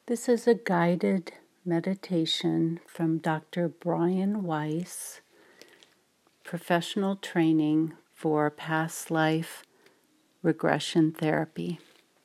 This is a guided meditation from Dr. Brian Weiss, professional training for past life regression therapy.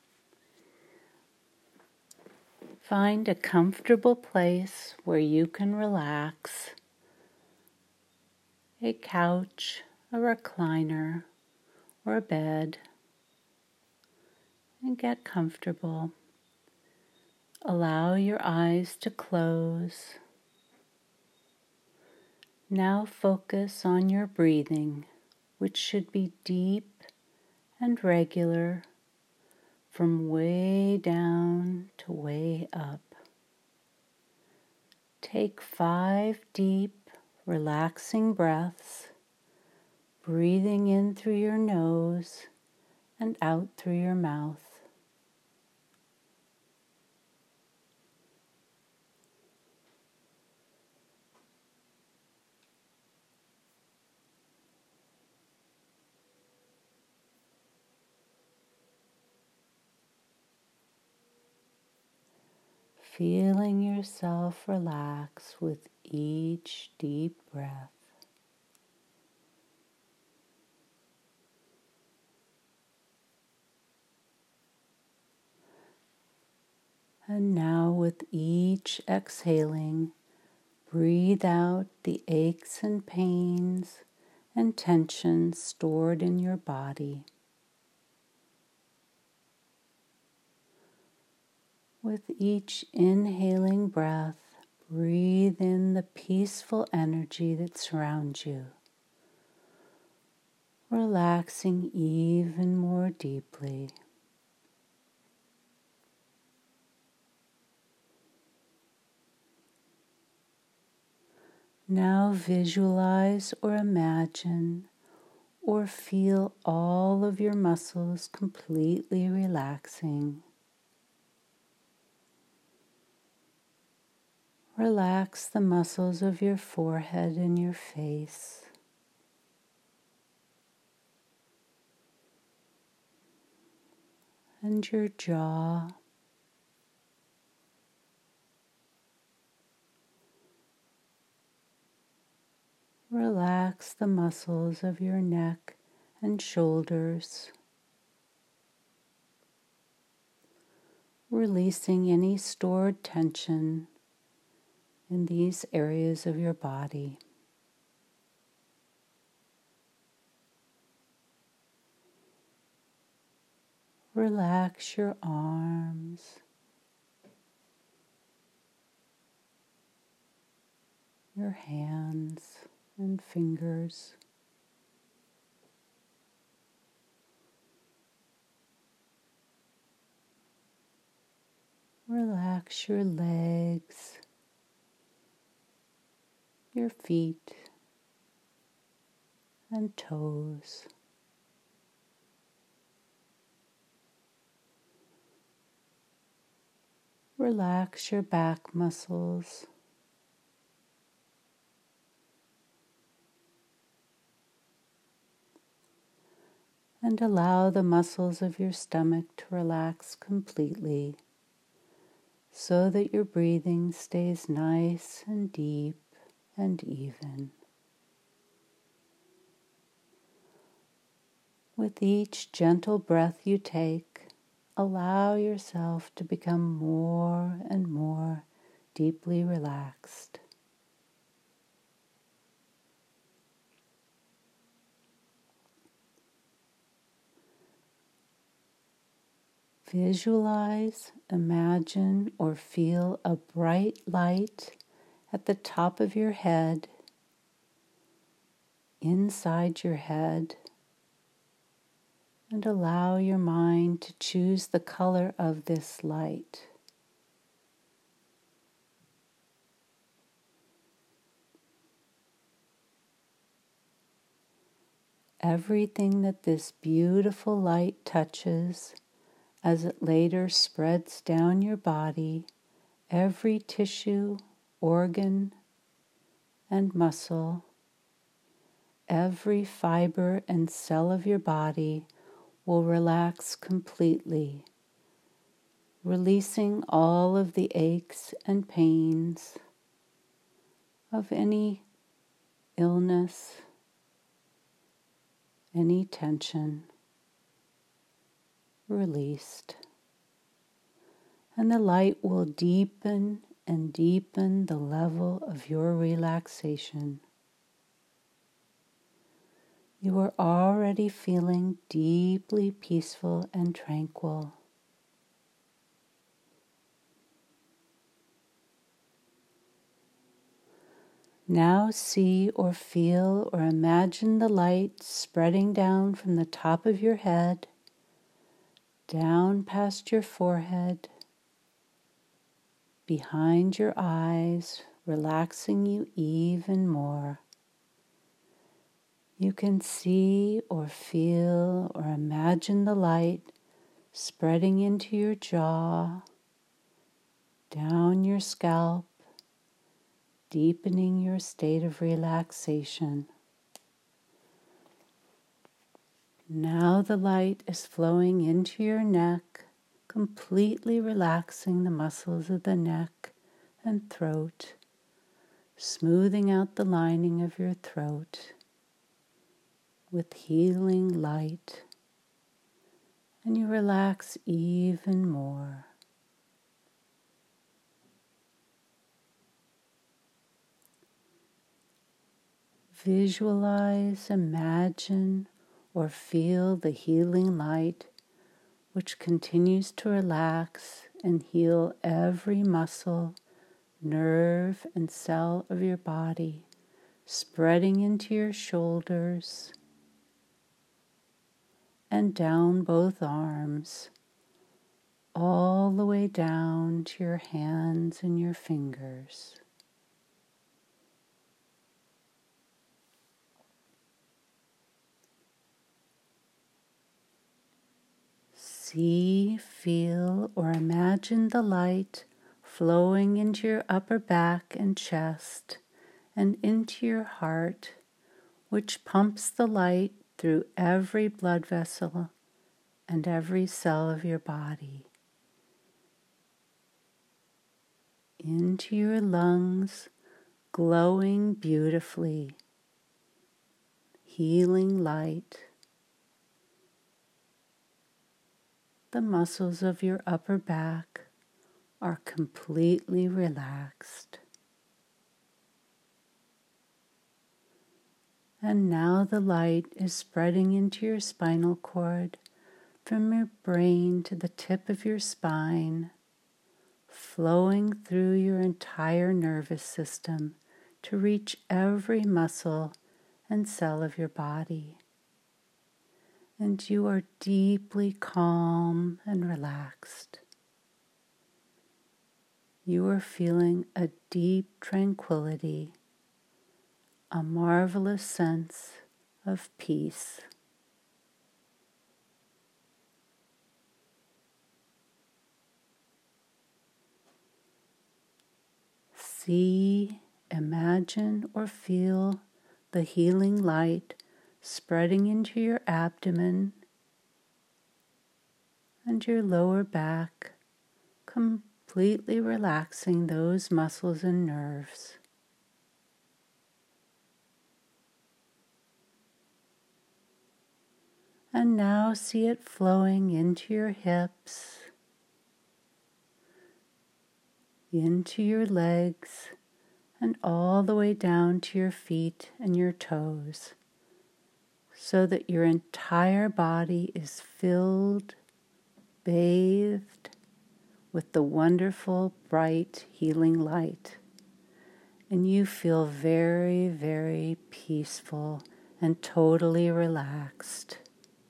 Find a comfortable place where you can relax, a couch, a recliner, or a bed, and get comfortable. Allow your eyes to close. Now focus on your breathing, which should be deep and regular from way down to way up. Take 5 deep, relaxing breaths, breathing in through your nose and out through your mouth. Feeling yourself relax with each deep breath. And now with each exhaling, breathe out the aches and pains and tensions stored in your body. With each inhaling breath, breathe in the peaceful energy that surrounds you, relaxing even more deeply. Now visualize or imagine or feel all of your muscles completely relaxing. Relax the muscles of your forehead and your face. And your jaw. Relax the muscles of your neck and shoulders, releasing any stored tension in these areas of your body. Relax your arms, your hands and fingers. Relax your legs, your feet and toes. Relax your back muscles. And allow the muscles of your stomach to relax completely so that your breathing stays nice and deep and even. With each gentle breath you take, allow yourself to become more and more deeply relaxed. Visualize, imagine, or feel a bright light at the top of your head, inside your head, and allow your mind to choose the color of this light. Everything that this beautiful light touches, as it later spreads down your body, every tissue, organ, and muscle, every fiber and cell of your body will relax completely, releasing all of the aches and pains of any illness, any tension, released. And the light will deepen and deepen the level of your relaxation. You are already feeling deeply peaceful and tranquil. Now see or feel or imagine the light spreading down from the top of your head, down past your forehead, behind your eyes, relaxing you even more. You can see or feel or imagine the light spreading into your jaw, down your scalp, deepening your state of relaxation. Now the light is flowing into your neck, completely relaxing the muscles of the neck and throat, smoothing out the lining of your throat with healing light, and you relax even more. Visualize, imagine, or feel the healing light which continues to relax and heal every muscle, nerve, and cell of your body, spreading into your shoulders and down both arms, all the way down to your hands and your fingers. See, feel, or imagine the light flowing into your upper back and chest and into your heart, which pumps the light through every blood vessel and every cell of your body. Into your lungs, glowing beautifully, healing light. The muscles of your upper back are completely relaxed. And now the light is spreading into your spinal cord, from your brain to the tip of your spine, flowing through your entire nervous system to reach every muscle and cell of your body. And you are deeply calm and relaxed. You are feeling a deep tranquility, a marvelous sense of peace. See, imagine, or feel the healing light spreading into your abdomen and your lower back, completely relaxing those muscles and nerves. And now see it flowing into your hips, into your legs, and all the way down to your feet and your toes, so that your entire body is filled, bathed with the wonderful, bright, healing light. And you feel very, very peaceful and totally relaxed.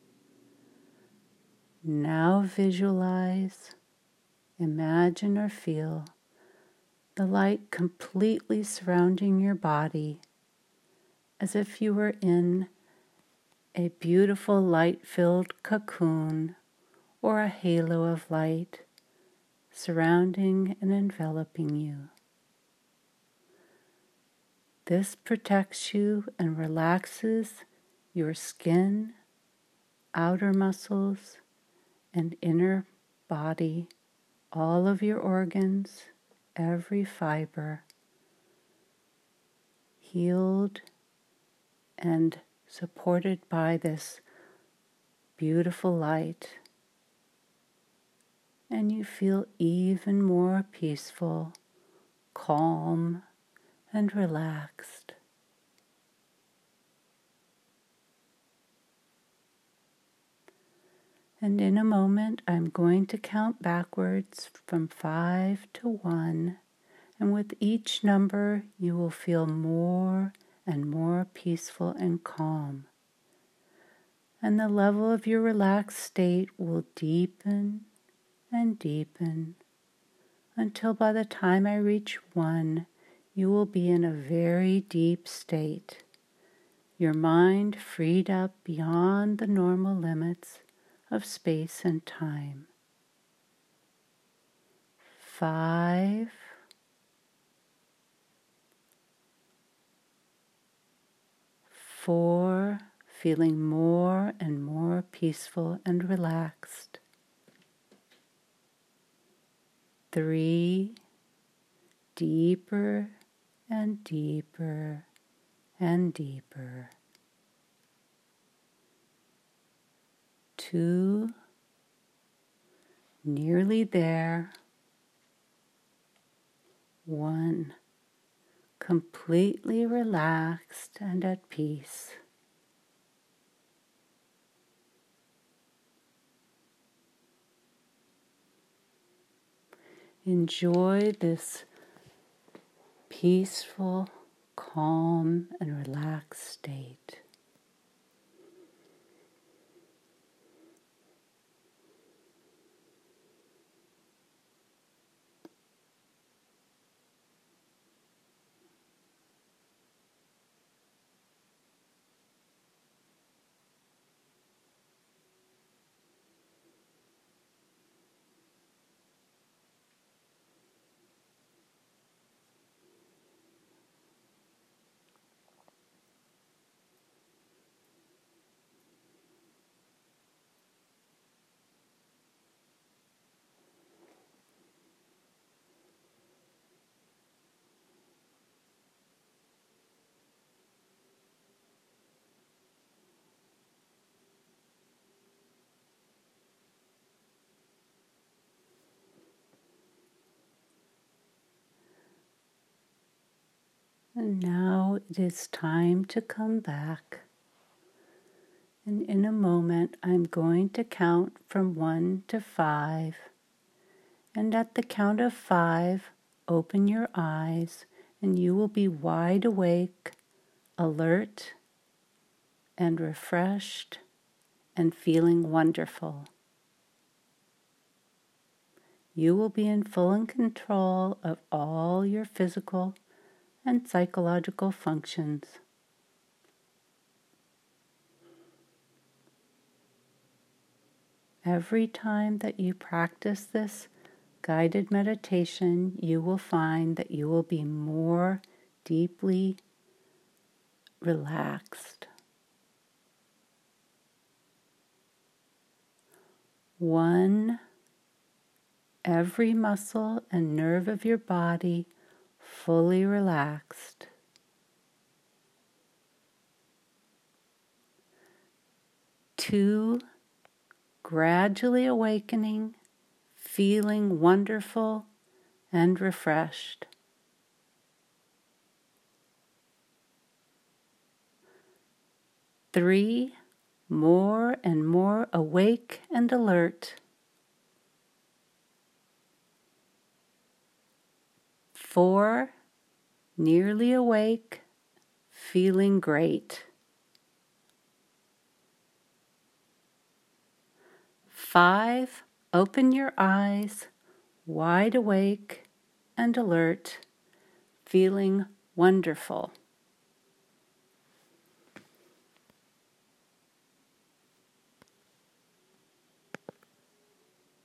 Now visualize, imagine, or feel the light completely surrounding your body, as if you were in a beautiful light-filled cocoon or a halo of light surrounding and enveloping you. This protects you and relaxes your skin, outer muscles, and inner body all of your organs, every fiber, healed and supported by this beautiful light. And you feel even more peaceful, calm, and relaxed. And in a moment, I'm going to count backwards from 5 to 1, and with each number, you will feel more and more peaceful and calm. And the level of your relaxed state will deepen and deepen until by the time I reach 1, you will be in a very deep state, your mind freed up beyond the normal limits of space and time. 5, 4, feeling more and more peaceful and relaxed. 3, deeper and deeper and deeper. 2, nearly there. 1, completely relaxed and at peace. Enjoy this peaceful, calm, and relaxed state. And now it is time to come back. And in a moment, I'm going to count from 1 to 5. And at the count of 5, open your eyes, and you will be wide awake, alert, and refreshed, and feeling wonderful. You will be in full control of all your physical and psychological functions. Every time that you practice this guided meditation, you will find that you will be more deeply relaxed. 1, every muscle and nerve of your body fully relaxed. 2, gradually awakening, feeling wonderful and refreshed. 3, more and more awake and alert. 4, nearly awake, feeling great. 5, open your eyes, wide awake and alert, feeling wonderful.